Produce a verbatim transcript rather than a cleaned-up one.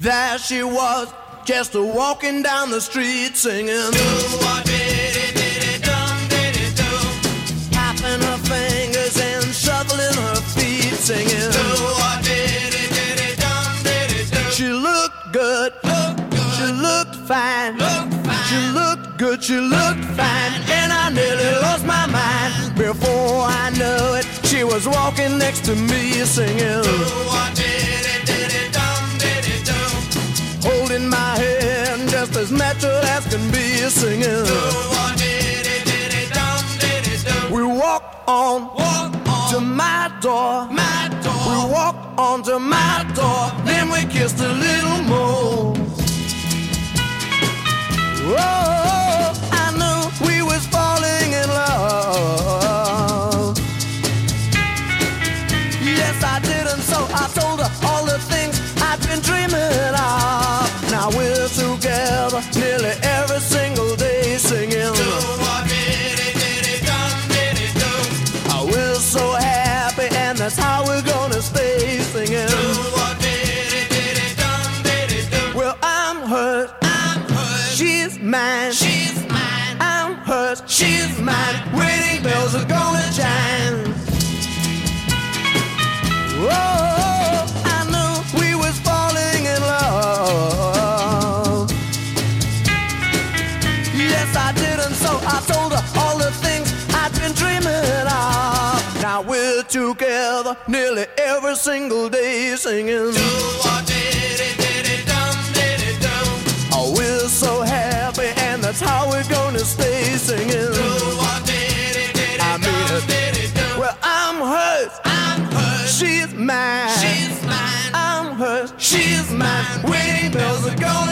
There she was, just a walking down the street singing. Tapping her fingers and shuffling her feet singing. She looked good, she looked fine, she looked good, she looked fine, and I nearly lost my mind. Before I knew it, she was walking next to me singing. Holding my hand just as natural as can be singing. We walked on, walk on to my door. my door. We walked on to my door. Then we kissed a little more. Oh, I knew we was falling in love. Yes, I did, and so I told her all the things I've been dreaming of. Now we're together nearly every single day singing. We're so happy, and that's how we're gonna stay singing. Well, I'm hers, I'm hers. She's mine, she's mine. I'm hers, she's mine. Wedding bells are gonna chime. Whoa, I knew we was falling in love. Yes, I did, and so I told her all the things I've been dreaming of. Now we're together nearly every single day singing. Oh, we're so happy, and that's how we're gonna stay singing. I mean it. Well, I'm hers, I'm hers. She's mine, she's mine. I'm hers, she's mine. Wedding bells are gonna